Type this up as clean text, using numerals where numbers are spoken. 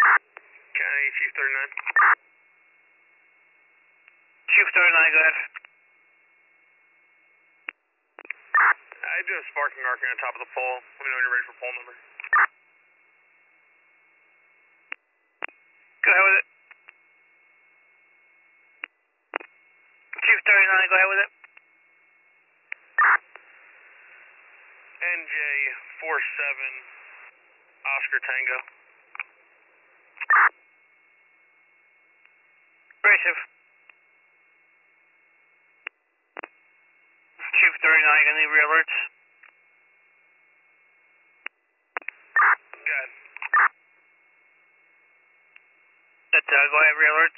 County Chief 39. Chief 39, go ahead. I do a sparking arc on top of the pole. Let me know when you're ready for pole number. Go ahead with it. Chief 39, go ahead with it. NJ 47 Oscar Tango. Abrasive. Chief 39, gonna need re-alerts. Go ahead. Go ahead, re-alerts.